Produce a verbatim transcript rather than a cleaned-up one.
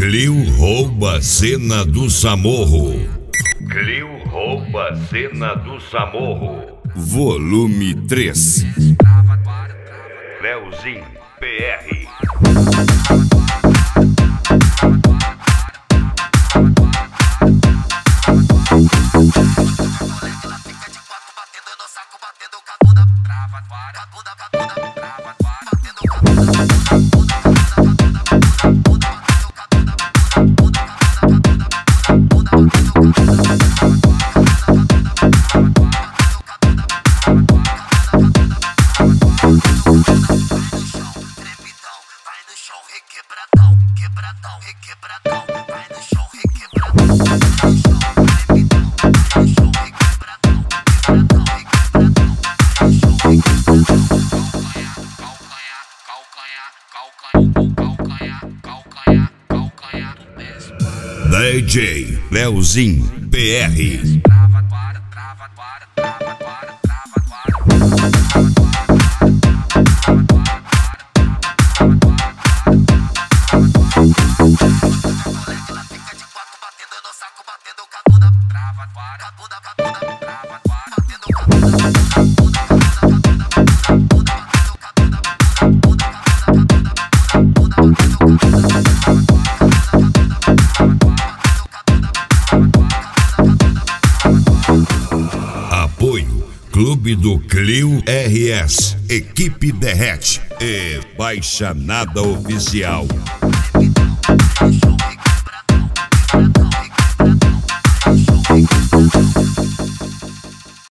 Clio rouba a cena do Samorro. Clio rouba a cena do Samorro. Volume três. Leozinho P R. D J Leozinho P R. Apoio Clube do Clio R S, Equipe Derrete e Baixa Nada Oficial.